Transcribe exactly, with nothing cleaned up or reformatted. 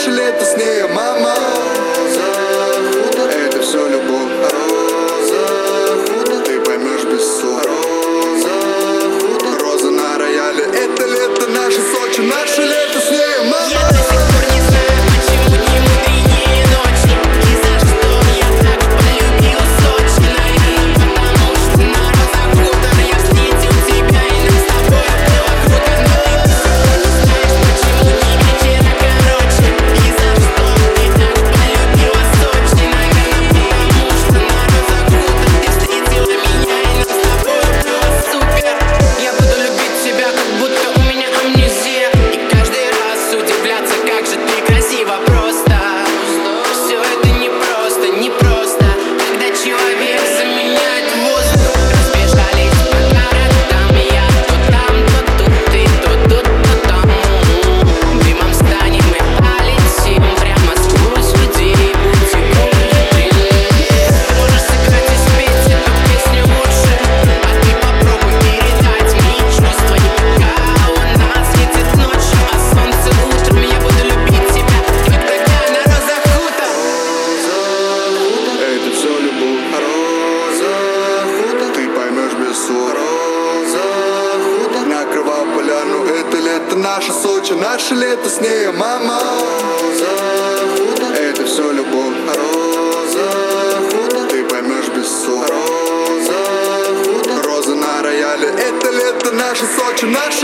наше лето с ней, мама. Это все любовь. Ты поймешь без слов. Роза на рояле. Это лето наше Сочи, наше лето с ней, мама. Я до сих пор не знаю, почему не утренние ночи. И за что я так полюбил Сочи. Наверное, потому что на розах хутор я встретил тебя, и нам с тобой было круто. Но ты не знаешь, почему не вечера короче. И за что ты так полюбила Сочи. Наверное, потому что на розах хутор ты встретила меня, и нам с тобой было супер. Я буду любить тебя, как будто у меня амнезия. И каждый раз удивляться, как же ты красива. Просто все это непросто, непросто, когда человек заменяет воздух. Разбежались по городам, я то там, то тут, ты то тут, то там. Дымом станем и полетим прямо сквозь людей. Будем улетим. Ты можешь сыграть и спеть эту песню лучше, а ты попробуй передать мои чувства. И пока у нас светит ночь, а солнце утром, я буду любить тебя, как тогда на розах хутор. Это все любовь. Ты поймешь без слов. Накрывал поляну. Это лето наше Сочи, наше лето с ней, мама. Это все любовь. Ты поймешь без слов. Роза на рояле. Это лето наше Сочи, наше